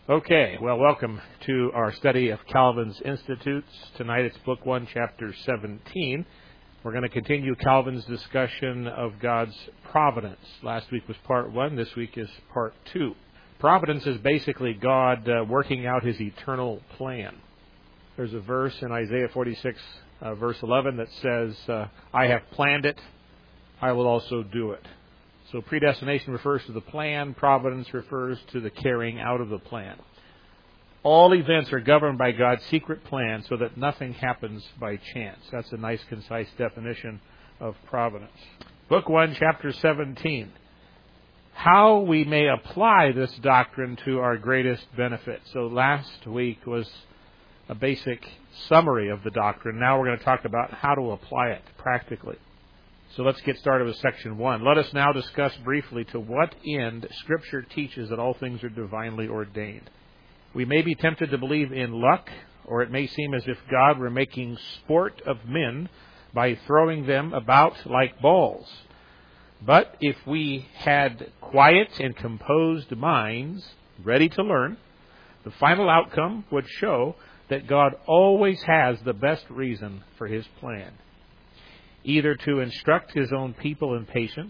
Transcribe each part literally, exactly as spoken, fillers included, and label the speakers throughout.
Speaker 1: Okay, well, welcome to our study of Calvin's Institutes. Tonight it's Book one, Chapter seventeen. We're going to continue Calvin's discussion of God's providence. Last week was part one. This week is part two. Providence is basically God uh, working out His eternal plan. There's a verse in Isaiah forty-six, uh, verse eleven that says, uh, I have planned it, I will also do it. So predestination refers to the plan. Providence refers to the carrying out of the plan. All events are governed by God's secret plan so that nothing happens by chance. That's a nice, concise definition of providence. Book one, Chapter seventeen. How we may apply this doctrine to our greatest benefit. So last week was a basic summary of the doctrine. Now we're going to talk about how to apply it practically. So let's get started with section one. Let us now discuss briefly to what end Scripture teaches that all things are divinely ordained. We may be tempted to believe in luck, or it may seem as if God were making sport of men by throwing them about like balls. But if we had quiet and composed minds, ready to learn, the final outcome would show that God always has the best reason for His plan. Either to instruct His own people in patience,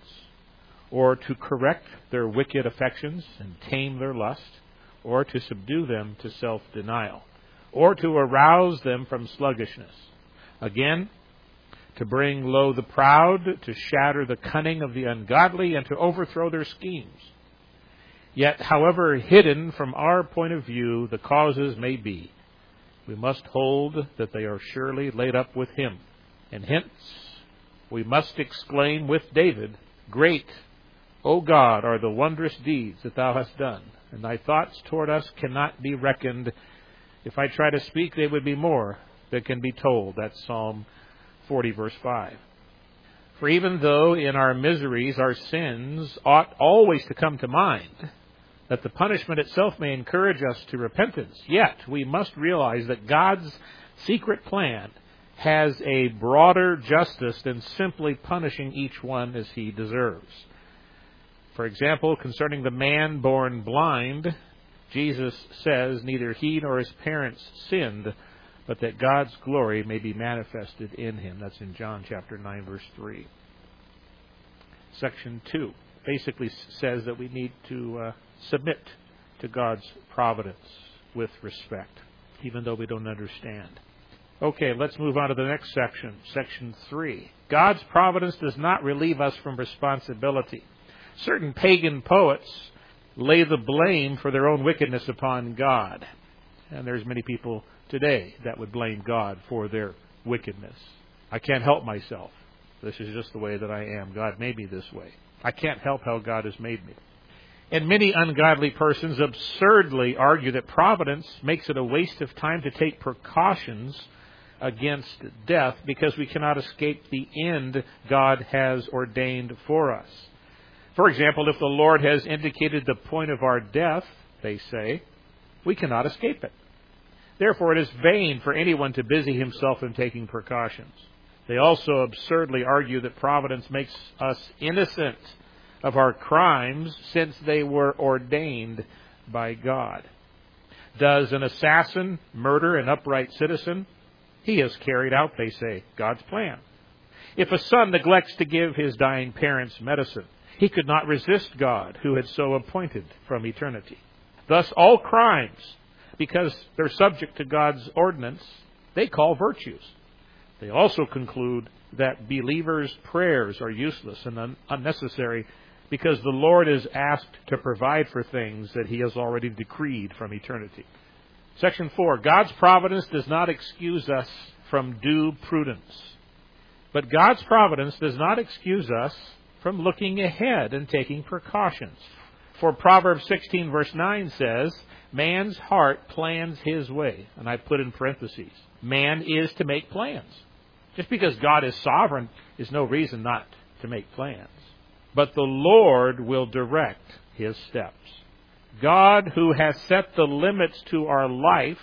Speaker 1: or to correct their wicked affections and tame their lust, or to subdue them to self-denial, or to arouse them from sluggishness. Again, to bring low the proud, to shatter the cunning of the ungodly, and to overthrow their schemes. Yet, however hidden from our point of view the causes may be, we must hold that they are surely laid up with Him. And hence, we must exclaim with David, Great, O God, are the wondrous deeds that Thou hast done, and Thy thoughts toward us cannot be reckoned. If I try to speak, they would be more than can be told. That's Psalm forty, verse five. For even though in our miseries our sins ought always to come to mind, that the punishment itself may encourage us to repentance, yet we must realize that God's secret plan has a broader justice than simply punishing each one as he deserves. For example, concerning the man born blind, Jesus says neither he nor his parents sinned, but that God's glory may be manifested in him. That's in John chapter nine, verse three. Section two basically says that we need to uh, submit to God's providence with respect, even though we don't understand. Okay, let's move on to the next section, section three. God's providence does not relieve us from responsibility. Certain pagan poets lay the blame for their own wickedness upon God. And there's many people today that would blame God for their wickedness. I can't help myself. This is just the way that I am. God made me this way. I can't help how God has made me. And many ungodly persons absurdly argue that providence makes it a waste of time to take precautions against death because we cannot escape the end God has ordained for us. For example, if the Lord has indicated the point of our death, they say, we cannot escape it. Therefore, it is vain for anyone to busy himself in taking precautions. They also absurdly argue that providence makes us innocent of our crimes since they were ordained by God. Does an assassin murder an upright citizen? He has carried out, they say, God's plan. If a son neglects to give his dying parents medicine, he could not resist God, who had so appointed from eternity. Thus, all crimes, because they're subject to God's ordinance, they call virtues. They also conclude that believers' prayers are useless and un- unnecessary because the Lord is asked to provide for things that He has already decreed from eternity. Section four, God's providence does not excuse us from due prudence. But God's providence does not excuse us from looking ahead and taking precautions. For Proverbs sixteen, verse nine says, man's heart plans his way. And I put in parentheses, man is to make plans. Just because God is sovereign is no reason not to make plans. But the Lord will direct His steps. God, who has set the limits to our life,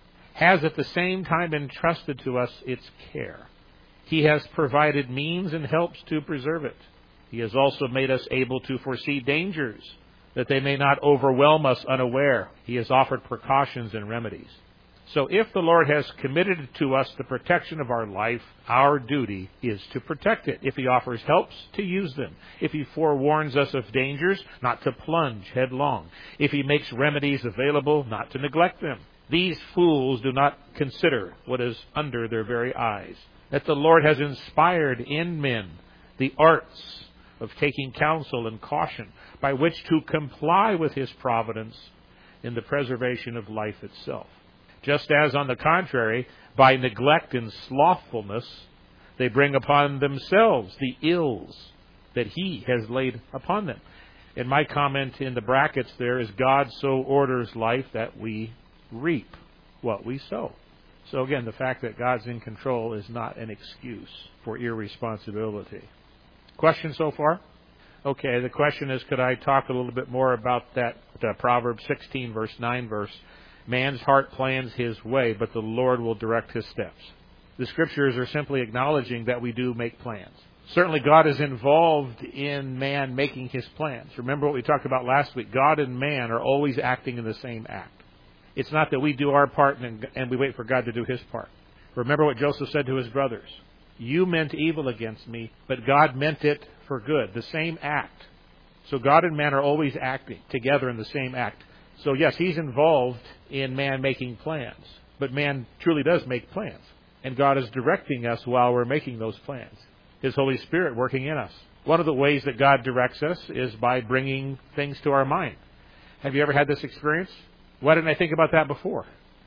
Speaker 1: has at the same time entrusted to us its care. He has provided means and helps to preserve it. He has also made us able to foresee dangers that they may not overwhelm us unaware. He has offered precautions and remedies. So if the Lord has committed to us the protection of our life, our duty is to protect it. If He offers helps, to use them. If He forewarns us of dangers, not to plunge headlong. If He makes remedies available, not to neglect them. These fools do not consider what is under their very eyes, that the Lord has inspired in men the arts of taking counsel and caution, by which to comply with His providence in the preservation of life itself. Just as, on the contrary, by neglect and slothfulness, they bring upon themselves the ills that He has laid upon them. And my comment in the brackets there is, God so orders life that we reap what we sow. So again, the fact that God's in control is not an excuse for irresponsibility. Questions so far? Okay, the question is, could I talk a little bit more about that uh, Proverbs sixteen, verse nine verse? Man's heart plans his way, but the Lord will direct his steps. The Scriptures are simply acknowledging that we do make plans. Certainly God is involved in man making his plans. Remember what we talked about last week. God and man are always acting in the same act. It's not that we do our part and, and we wait for God to do His part. Remember what Joseph said to his brothers. You meant evil against me, but God meant it for good. The same act. So God and man are always acting together in the same act. So yes, He's involved in man making plans. But man truly does make plans. And God is directing us while we're making those plans. His Holy Spirit working in us. One of the ways that God directs us is by bringing things to our mind. Have you ever had this experience? Why didn't I think about that before?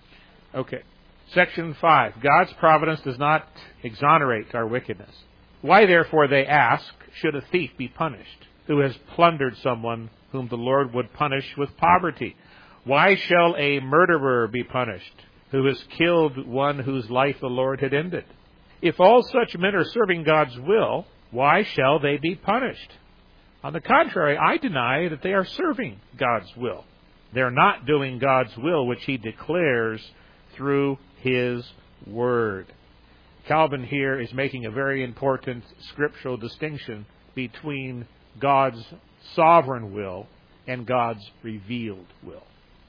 Speaker 1: Okay. Section five. God's providence does not exonerate our wickedness. Why, therefore, they ask, should a thief be punished, who has plundered someone whom the Lord would punish with poverty? Why shall a murderer be punished, who has killed one whose life the Lord had ended? If all such men are serving God's will, why shall they be punished? On the contrary, I deny that they are serving God's will. They're not doing God's will, which He declares through His Word. Calvin here is making a very important scriptural distinction between God's sovereign will and God's revealed will.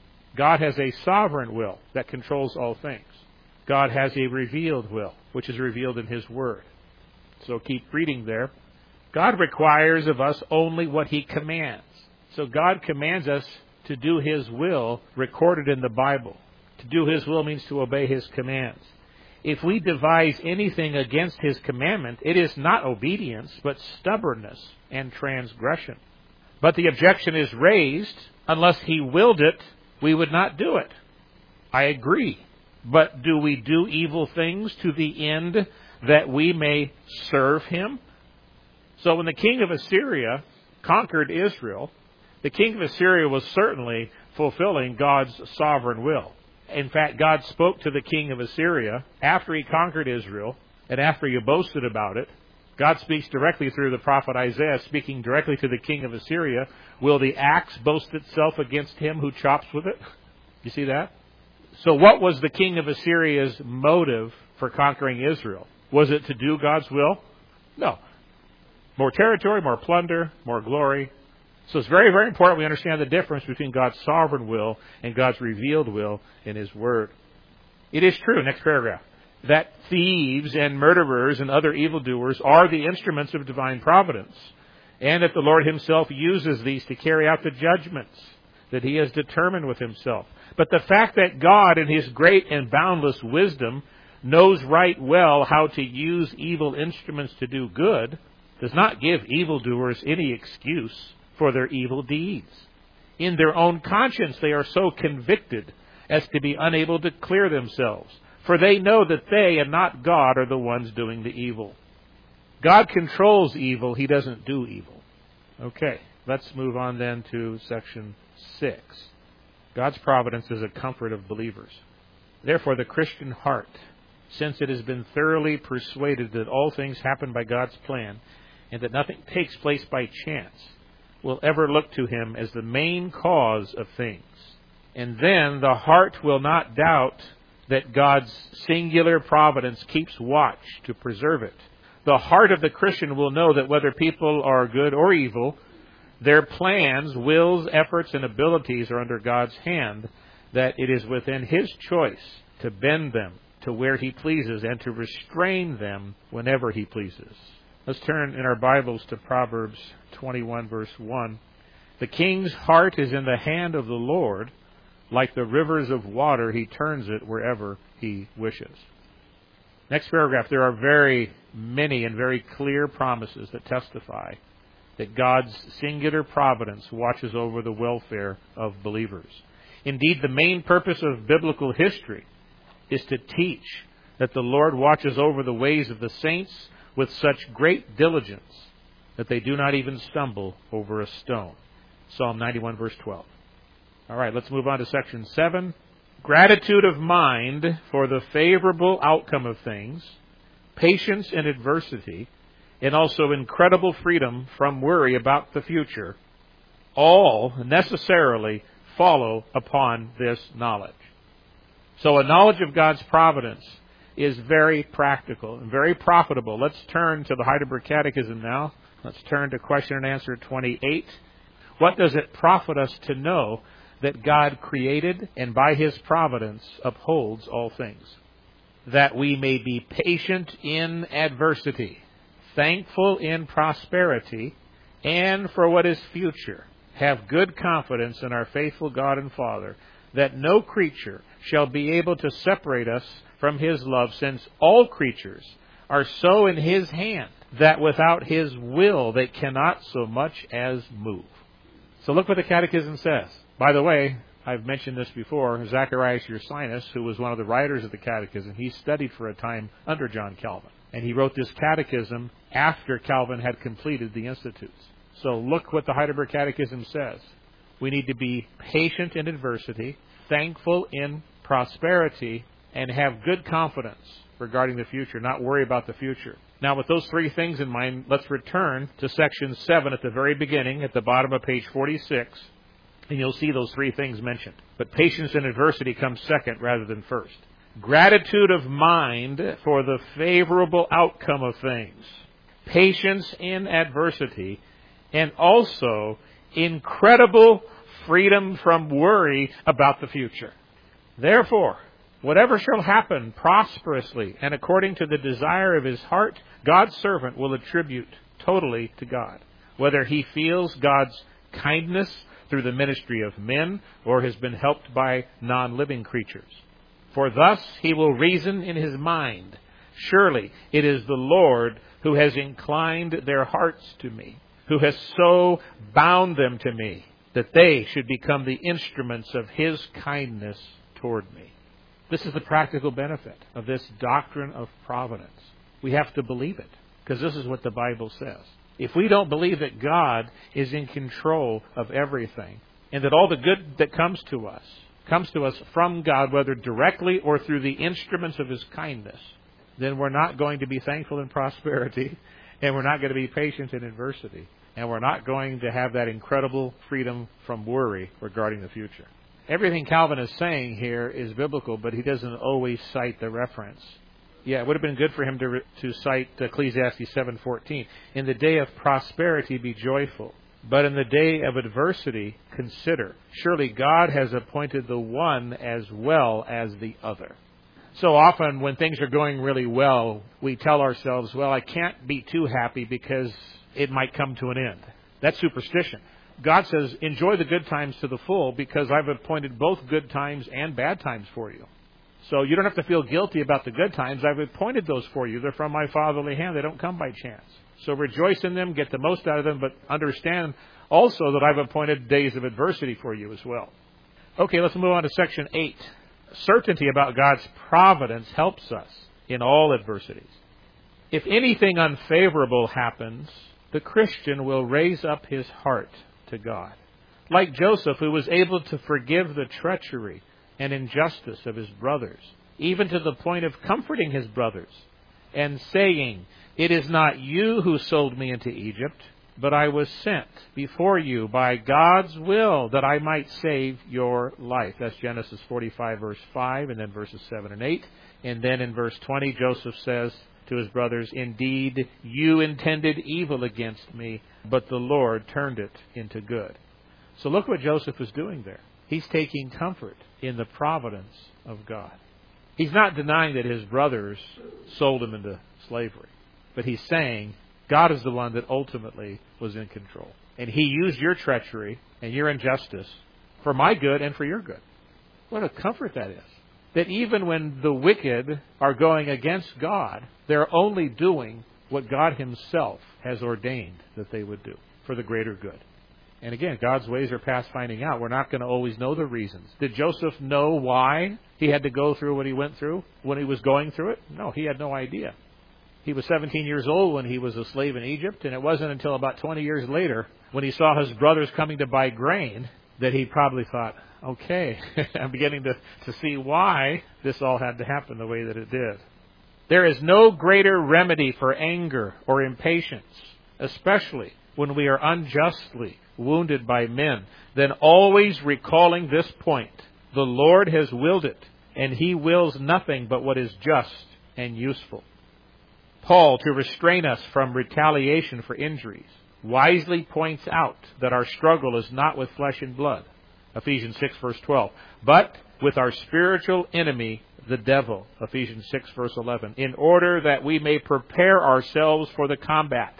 Speaker 1: God has a sovereign will that controls all things. God has a revealed will, which is revealed in His Word. So keep reading there. God requires of us only what He commands. So God commands us to do His will recorded in the Bible. To do His will means to obey His commands. If we devise anything against His commandment, it is not obedience, but stubbornness and transgression. But the objection is raised, unless He willed it, we would not do it. I agree. But do we do evil things to the end that we may serve Him? So when the king of Assyria conquered Israel, the king of Assyria was certainly fulfilling God's sovereign will. In fact, God spoke to the king of Assyria after he conquered Israel and after he boasted about it. God speaks directly through the prophet Isaiah, speaking directly to the king of Assyria. Will the axe boast itself against him who chops with it? You see that? So what was the king of Assyria's motive for conquering Israel? Was it to do God's will? No. More territory, more plunder, more glory. So it's very, very important we understand the difference between God's sovereign will and God's revealed will in His Word. It is true, next paragraph, that thieves and murderers and other evildoers are the instruments of divine providence, and that the Lord Himself uses these to carry out the judgments that He has determined with Himself. But the fact that God, in His great and boundless wisdom, knows right well how to use evil instruments to do good, does not give evildoers any excuse for their evil deeds. In their own conscience they are so convicted as to be unable to clear themselves, for they know that they and not God are the ones doing the evil. God controls evil, He doesn't do evil. Okay, let's move on then to section six. God's providence is a comfort of believers. Therefore, the Christian heart, since it has been thoroughly persuaded that all things happen by God's plan and that nothing takes place by chance, will ever look to Him as the main cause of things. And then the heart will not doubt that God's singular providence keeps watch to preserve it. The heart of the Christian will know that whether people are good or evil, Their plans, wills, efforts, and abilities are under God's hand, that it is within His choice to bend them to where He pleases and to restrain them whenever He pleases. Let's turn in our Bibles to Proverbs twenty-one, verse one. The king's heart is in the hand of the Lord. Like the rivers of water, He turns it wherever He wishes. Next paragraph, there are very many and very clear promises that testify that God's singular providence watches over the welfare of believers. Indeed, the main purpose of biblical history is to teach that the Lord watches over the ways of the saints with such great diligence that they do not even stumble over a stone. Psalm ninety-one, verse twelve. All right, let's move on to section seven. Gratitude of mind for the favorable outcome of things, patience in adversity, and also incredible freedom from worry about the future, all necessarily follow upon this knowledge. So a knowledge of God's providence is very practical and very profitable. Let's turn to the Heidelberg Catechism now. Let's turn to question and answer twenty-eight. What does it profit us to know that God created and by His providence upholds all things? That we may be patient in adversity, thankful in prosperity, and for what is future, have good confidence in our faithful God and Father, that no creature shall be able to separate us from His love, since all creatures are so in His hand, that without His will they cannot so much as move. So look what the Catechism says. By the way, I've mentioned this before, Zacharias Ursinus, who was one of the writers of the Catechism, he studied for a time under John Calvin. And he wrote this Catechism after Calvin had completed the Institutes. So look what the Heidelberg Catechism says. We need to be patient in adversity, thankful in prosperity, and have good confidence regarding the future, not worry about the future. Now, with those three things in mind, let's return to section seven at the very beginning, at the bottom of page forty-six, and you'll see those three things mentioned. But patience in adversity comes second rather than first. Gratitude of mind for the favorable outcome of things, patience in adversity, and also incredible freedom from worry about the future. Therefore, whatever shall happen prosperously and according to the desire of his heart, God's servant will attribute totally to God, whether he feels God's kindness through the ministry of men or has been helped by non-living creatures. For thus he will reason in his mind, surely it is the Lord who has inclined their hearts to me, who has so bound them to me, that they should become the instruments of his kindness toward me. This is the practical benefit of this doctrine of providence. We have to believe it, because this is what the Bible says. If we don't believe that God is in control of everything, and that all the good that comes to us, comes to us from God, whether directly or through the instruments of his kindness, then we're not going to be thankful in prosperity, and we're not going to be patient in adversity, and we're not going to have that incredible freedom from worry regarding the future. Everything Calvin is saying here is biblical, but he doesn't always cite the reference. Yeah, it would have been good for him to to cite Ecclesiastes seven fourteen. In the day of prosperity be joyful, but in the day of adversity consider. Surely God has appointed the one as well as the other. So often when things are going really well, we tell ourselves, well, I can't be too happy because it might come to an end. That's superstition. God says, enjoy the good times to the full because I've appointed both good times and bad times for you. So you don't have to feel guilty about the good times. I've appointed those for you. They're from my fatherly hand. They don't come by chance. So rejoice in them, get the most out of them, but understand also that I've appointed days of adversity for you as well. Okay, let's move on to section eight. Certainty about God's providence helps us in all adversities. If anything unfavorable happens, the Christian will raise up his heart to God. Like Joseph, who was able to forgive the treachery and injustice of his brothers, even to the point of comforting his brothers and saying, it is not you who sold me into Egypt, but I was sent before you by God's will that I might save your life. That's Genesis forty-five, verse five, and then verses seven and eight. And then in verse twenty, Joseph says to his brothers, "Indeed, you intended evil against me, but the Lord turned it into good." So look what Joseph is doing there. He's taking comfort in the providence of God. He's not denying that his brothers sold him into slavery, but he's saying God is the one that ultimately was in control. And he used your treachery and your injustice for my good and for your good. What a comfort that is. That even when the wicked are going against God, they're only doing what God himself has ordained that they would do for the greater good. And again, God's ways are past finding out. We're not going to always know the reasons. Did Joseph know why he had to go through what he went through when he was going through it? No, he had no idea. He was seventeen years old when he was a slave in Egypt, and it wasn't until about twenty years later when he saw his brothers coming to buy grain that he probably thought, okay, I'm beginning to, to see why this all had to happen the way that it did. There is no greater remedy for anger or impatience, especially when we are unjustly wounded by men, than always recalling this point. The Lord has willed it, and he wills nothing but what is just and useful. Paul, to restrain us from retaliation for injuries, wisely points out that our struggle is not with flesh and blood, Ephesians six, verse twelve, but with our spiritual enemy, the devil, Ephesians six, verse eleven, in order that we may prepare ourselves for the combat.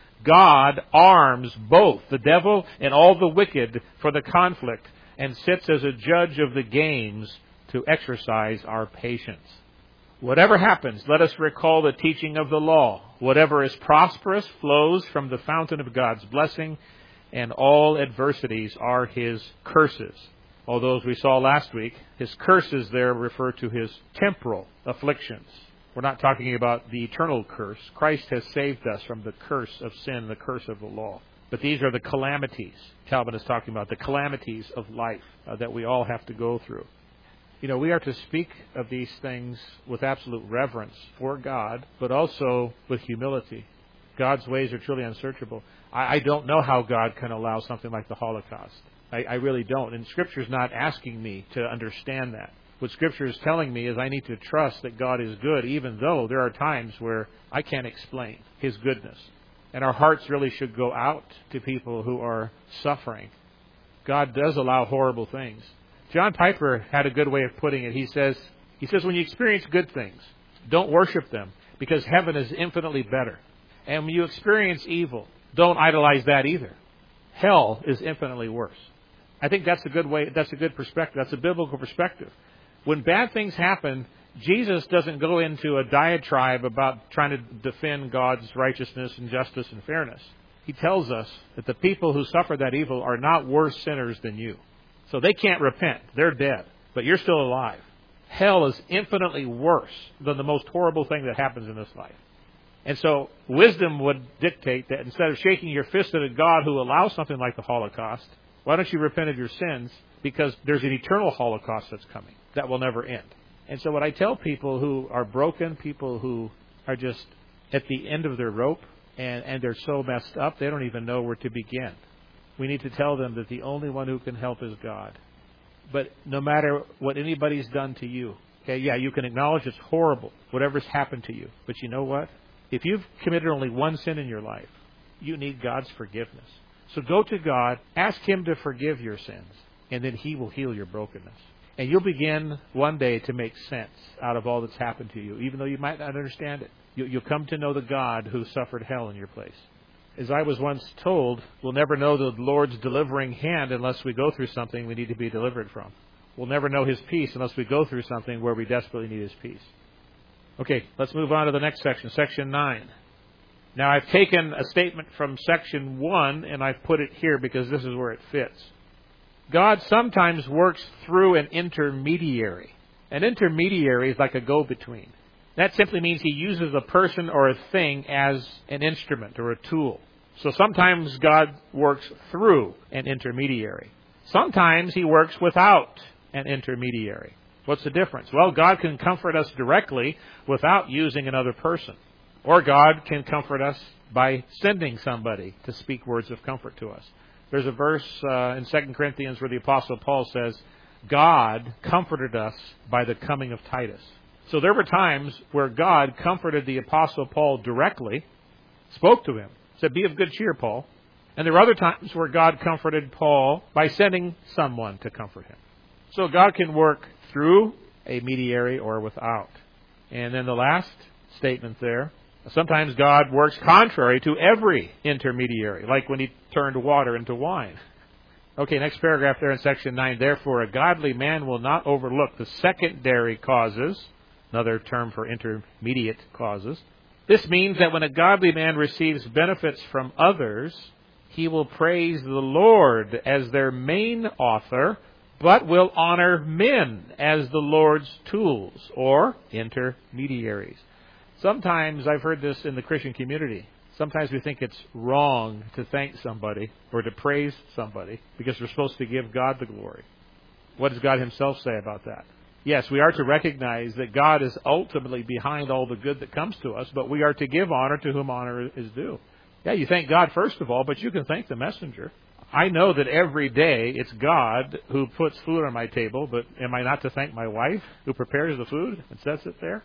Speaker 1: God arms both the devil and all the wicked for the conflict and sits as a judge of the games to exercise our patience. Whatever happens, let us recall the teaching of the law. Whatever is prosperous flows from the fountain of God's blessing, and all adversities are his curses. Although, as we saw last week, his curses there refer to his temporal afflictions. We're not talking about the eternal curse. Christ has saved us from the curse of sin, the curse of the law. But these are the calamities Calvin is talking about, the calamities of life uh, that we all have to go through. You know, we are to speak of these things with absolute reverence for God, but also with humility. God's ways are truly unsearchable. I, I don't know how God can allow something like the Holocaust. I, I really don't. And Scripture is not asking me to understand that. What Scripture is telling me is I need to trust that God is good, even though there are times where I can't explain his goodness. And our hearts really should go out to people who are suffering. God does allow horrible things. John Piper had a good way of putting it. He says, he says, when you experience good things, don't worship them, because heaven is infinitely better. And when you experience evil, don't idolize that either. Hell is infinitely worse. I think that's a good way, that's a good perspective. That's a biblical perspective. When bad things happen, Jesus doesn't go into a diatribe about trying to defend God's righteousness and justice and fairness. He tells us that the people who suffer that evil are not worse sinners than you. So they can't repent. They're dead. But you're still alive. Hell is infinitely worse than the most horrible thing that happens in this life. And so wisdom would dictate that instead of shaking your fist at a God who allows something like the Holocaust, why don't you repent of your sins? Because there's an eternal Holocaust that's coming that will never end. And so what I tell people who are broken, people who are just at the end of their rope, and, and they're so messed up, they don't even know where to begin. We need to tell them that the only one who can help is God. But no matter what anybody's done to you, okay, yeah, you can acknowledge it's horrible, whatever's happened to you. But you know what? If you've committed only one sin in your life, you need God's forgiveness. So go to God, ask Him to forgive your sins, and then He will heal your brokenness. And you'll begin one day to make sense out of all that's happened to you, even though you might not understand it. You'll come to know the God who suffered hell in your place. As I was once told, we'll never know the Lord's delivering hand unless we go through something we need to be delivered from. We'll never know His peace unless we go through something where we desperately need His peace. Okay, let's move on to the next section, section nine. Now, I've taken a statement from section one and I've put it here because this is where it fits. God sometimes works through an intermediary. An intermediary is like a go-between. That simply means He uses a person or a thing as an instrument or a tool. So sometimes God works through an intermediary. Sometimes He works without an intermediary. What's the difference? Well, God can comfort us directly without using another person. Or God can comfort us by sending somebody to speak words of comfort to us. There's a verse uh, in Second Corinthians where the Apostle Paul says, God comforted us by the coming of Titus. So there were times where God comforted the Apostle Paul directly, spoke to him, said, "Be of good cheer, Paul." And there were other times where God comforted Paul by sending someone to comfort him. So God can work through a mediator or without. And then the last statement there, sometimes God works contrary to every intermediary, like when he turned water into wine. Okay, next paragraph there in section nine. Therefore, a godly man will not overlook the secondary causes, another term for intermediate causes. This means that when a godly man receives benefits from others, he will praise the Lord as their main author, but will honor men as the Lord's tools or intermediaries. Sometimes I've heard this in the Christian community. Sometimes we think it's wrong to thank somebody or to praise somebody because we're supposed to give God the glory. What does God himself say about that? Yes, we are to recognize that God is ultimately behind all the good that comes to us, but we are to give honor to whom honor is due. Yeah, you thank God first of all, but you can thank the messenger. I know that every day it's God who puts food on my table, but am I not to thank my wife who prepares the food and sets it there?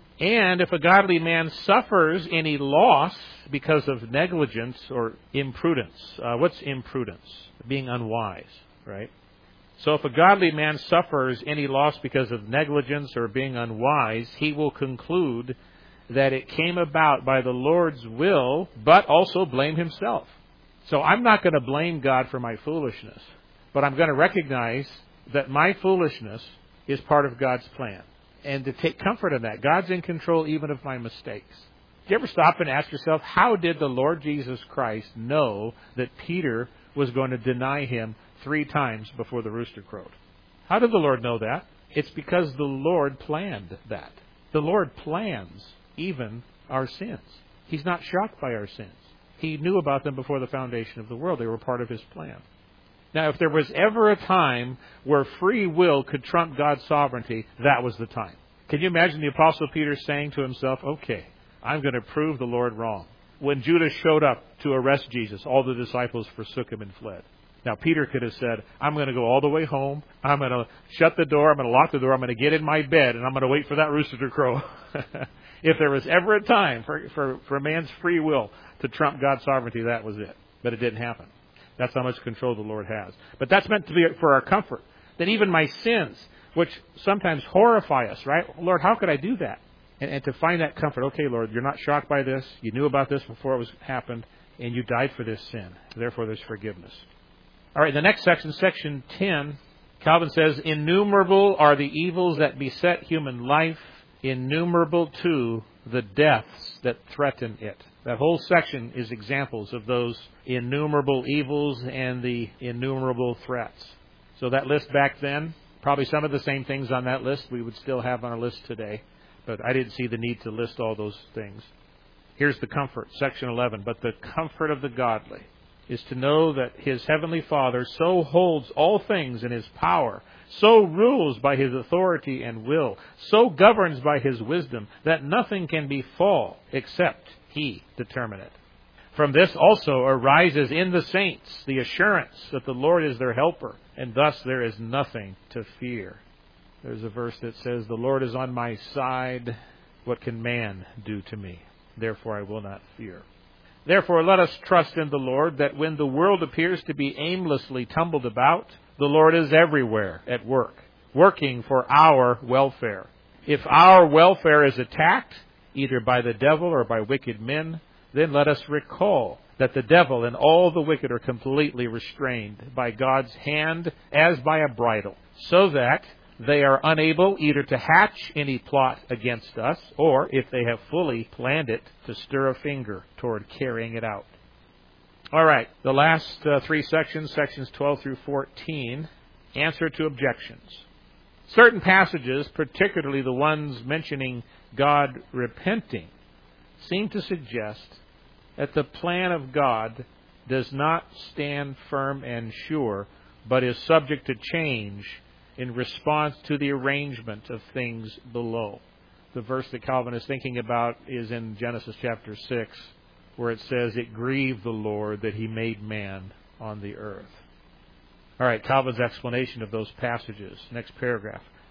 Speaker 1: And if a godly man suffers any loss because of negligence or imprudence, uh, what's imprudence? Being unwise, right? So if a godly man suffers any loss because of negligence or being unwise, he will conclude that it came about by the Lord's will, but also blame himself. So I'm not going to blame God for my foolishness, but I'm going to recognize that my foolishness is part of God's plan. And to take comfort in that, God's in control even of my mistakes. Do you ever stop and ask yourself, how did the Lord Jesus Christ know that Peter was going to deny him three times before the rooster crowed? How did the Lord know that? It's because the Lord planned that. The Lord plans even our sins. He's not shocked by our sins. He knew about them before the foundation of the world. They were part of his plan. Now, if there was ever a time where free will could trump God's sovereignty, that was the time. Can you imagine the Apostle Peter saying to himself, okay, I'm going to prove the Lord wrong. When Judas showed up to arrest Jesus, all the disciples forsook him and fled. Now, Peter could have said, I'm going to go all the way home. I'm going to shut the door. I'm going to lock the door. I'm going to get in my bed, and I'm going to wait for that rooster to crow. If there was ever a time for, for, for man's free will to trump God's sovereignty, that was it. But it didn't happen. That's how much control the Lord has. But that's meant to be for our comfort. That even my sins, which sometimes horrify us, right? Lord, how could I do that? And, and to find that comfort, okay, Lord, you're not shocked by this. You knew about this before it was happened, and you died for this sin. Therefore, there's forgiveness. All right, the next section, section ten, Calvin says, innumerable are the evils that beset human life, innumerable, too, the deaths that threaten it. That whole section is examples of those innumerable evils and the innumerable threats. So that list back then, probably some of the same things on that list we would still have on our list today. But I didn't see the need to list all those things. Here's the comfort, section eleven. But the comfort of the godly is to know that his heavenly Father so holds all things in his power, so rules by his authority and will, so governs by his wisdom, that nothing can befall except he determine it. From this also arises in the saints the assurance that the Lord is their helper, and thus there is nothing to fear. There's a verse that says, the Lord is on my side. What can man do to me? Therefore I will not fear. Therefore let us trust in the Lord, that when the world appears to be aimlessly tumbled about, the Lord is everywhere at work, working for our welfare. If our welfare is attacked, either by the devil or by wicked men, then let us recall that the devil and all the wicked are completely restrained by God's hand as by a bridle, so that they are unable either to hatch any plot against us, or, if they have fully planned it, to stir a finger toward carrying it out. All right, the last uh, three sections, sections twelve through fourteen, answer to objections. Certain passages, particularly the ones mentioning God repenting, seem to suggest that the plan of God does not stand firm and sure, but is subject to change in response to the arrangement of things below. The verse that Calvin is thinking about is in Genesis chapter six, where it says, it grieved the Lord that he made man on the earth. All right, Calvin's explanation of those passages. Next paragraph.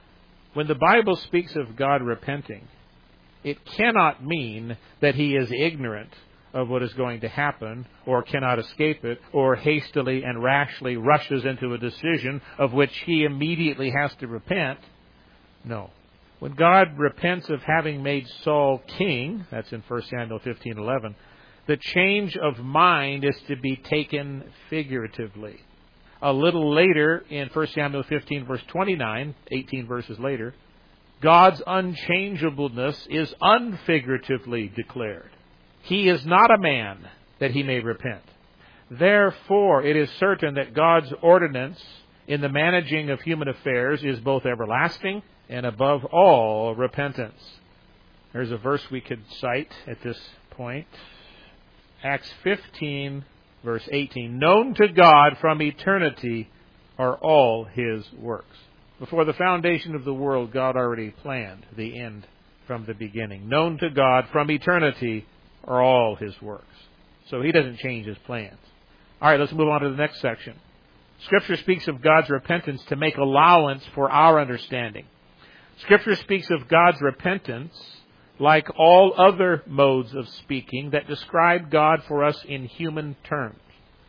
Speaker 1: When the Bible speaks of God repenting, it cannot mean that he is ignorant of what is going to happen, or cannot escape it, or hastily and rashly rushes into a decision of which he immediately has to repent. No. When God repents of having made Saul king, that's in First Samuel fifteen eleven, the change of mind is to be taken figuratively. A little later, in First Samuel fifteen, verse twenty-nine, eighteen verses later, God's unchangeableness is unfiguratively declared. He is not a man that he may repent. Therefore, it is certain that God's ordinance in the managing of human affairs is both everlasting and above all repentance. There's a verse we could cite at this point. Acts fifteen, verse eighteen. Known to God from eternity are all his works. Before the foundation of the world, God already planned the end from the beginning. Known to God from eternity are all his works. So he doesn't change his plans. All right, let's move on to the next section. Scripture speaks of God's repentance to make allowance for our understanding. Scripture speaks of God's repentance like all other modes of speaking that describe God for us in human terms.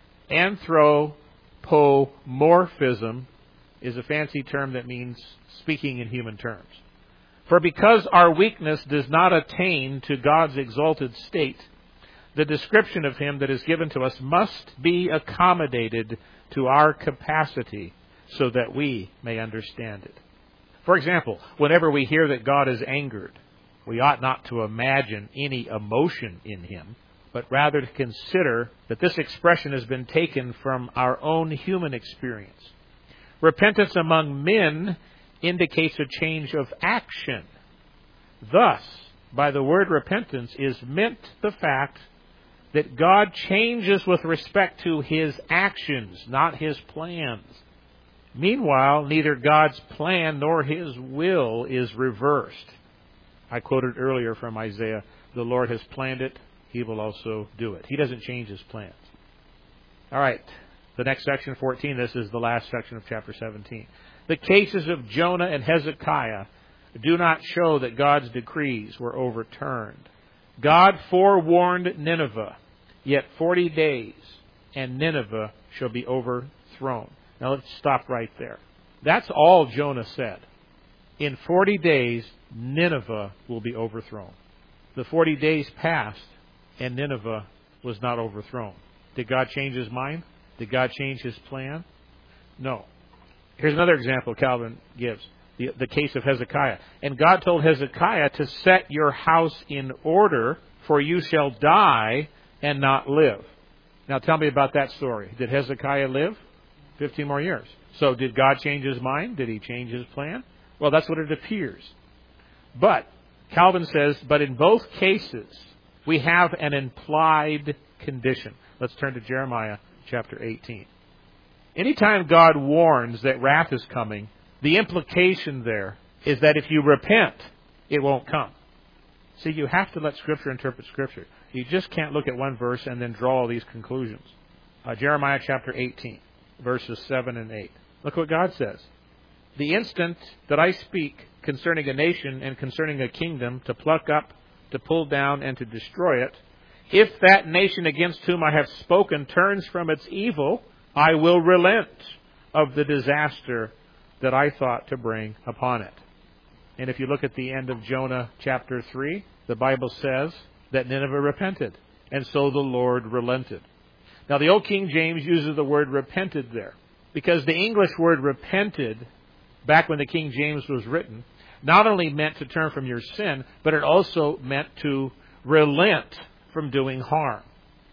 Speaker 1: Anthropomorphism is a fancy term that means speaking in human terms. For because our weakness does not attain to God's exalted state, the description of him that is given to us must be accommodated to our capacity so that we may understand it. For example, whenever we hear that God is angered, we ought not to imagine any emotion in him, but rather to consider that this expression has been taken from our own human experience. Repentance among men indicates a change of action. Thus, by the word repentance is meant the fact that God changes with respect to his actions, not his plans. Meanwhile, neither God's plan nor his will is reversed. I quoted earlier from Isaiah, the Lord has planned it, he will also do it. He doesn't change his plans. All right, the next section, fourteen, this is the last section of chapter seventeen. The cases of Jonah and Hezekiah do not show that God's decrees were overturned. God forewarned Nineveh, yet forty days, and Nineveh shall be overthrown. Now let's stop right there. That's all Jonah said. In forty days, Nineveh will be overthrown. The forty days passed, and Nineveh was not overthrown. Did God change his mind? Did God change his plan? No. Here's another example Calvin gives, the, the case of Hezekiah. And God told Hezekiah to set your house in order, for you shall die and not live. Now tell me about that story. Did Hezekiah live? Fifteen more years. So did God change his mind? Did he change his plan? Well, that's what it appears. But, Calvin says, but in both cases, we have an implied condition. Let's turn to Jeremiah chapter eighteen. Anytime God warns that wrath is coming, the implication there is that if you repent, it won't come. See, you have to let Scripture interpret Scripture. You just can't look at one verse and then draw all these conclusions. Uh, Jeremiah chapter eighteen, verses seven and eight. Look what God says. The instant that I speak concerning a nation and concerning a kingdom to pluck up, to pull down, and to destroy it, if that nation against whom I have spoken turns from its evil, I will relent of the disaster that I thought to bring upon it. And if you look at the end of Jonah chapter three, the Bible says that Nineveh repented, and so the Lord relented. Now the Old King James uses the word repented there, because the English word repented, back when the King James was written, not only meant to turn from your sin, but it also meant to relent from doing harm.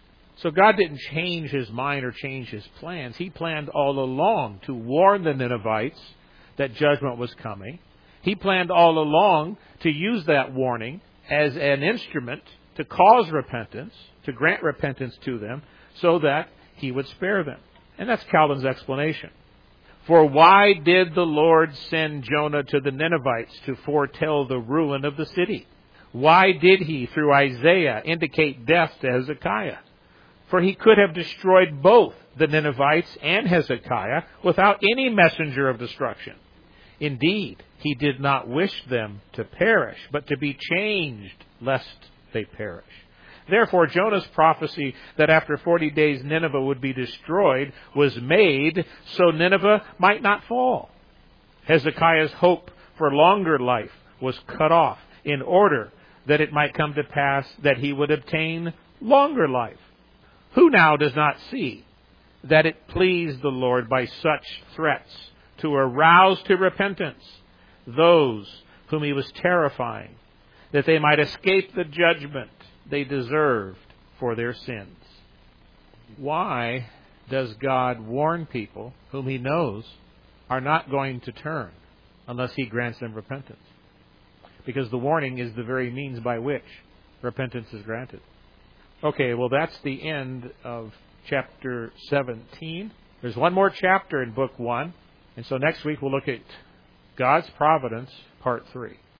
Speaker 1: So God didn't change his mind or change his plans. He planned all along to warn the Ninevites that judgment was coming. He planned all along to use that warning as an instrument to cause repentance, to grant repentance to them, so that he would spare them. And that's Calvin's explanation. For why did the Lord send Jonah to the Ninevites to foretell the ruin of the city? Why did he, through Isaiah, indicate death to Hezekiah? For he could have destroyed both the Ninevites and Hezekiah without any messenger of destruction. Indeed, he did not wish them to perish, but to be changed, lest they perish. Therefore, Jonah's prophecy that after forty days Nineveh would be destroyed was made so Nineveh might not fall. Hezekiah's hope for longer life was cut off in order that it might come to pass that he would obtain longer life. Who now does not see that it pleased the Lord by such threats to arouse to repentance those whom he was terrifying, that they might escape the judgment they deserved for their sins? Why does God warn people whom he knows are not going to turn unless he grants them repentance? Because the warning is the very means by which repentance is granted. Okay, well, that's the end of chapter seventeen. There's one more chapter in book one. And so next week we'll look at God's providence, part three.